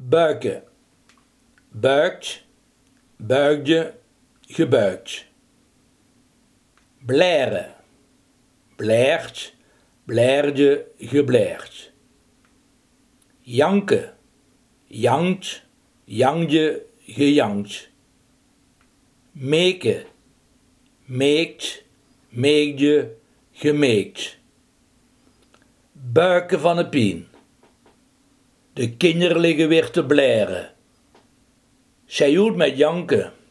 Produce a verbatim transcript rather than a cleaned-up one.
buiken, buikt, buigde, gebuikt. Blaren, blaert, blaerde, geblaerd. Janken, jankt, jangde, gejankt. Meken, meekt, meegde, gemeekt. Buiken van een pien. De kinderen liggen weer te blaren. Zij hield met janken.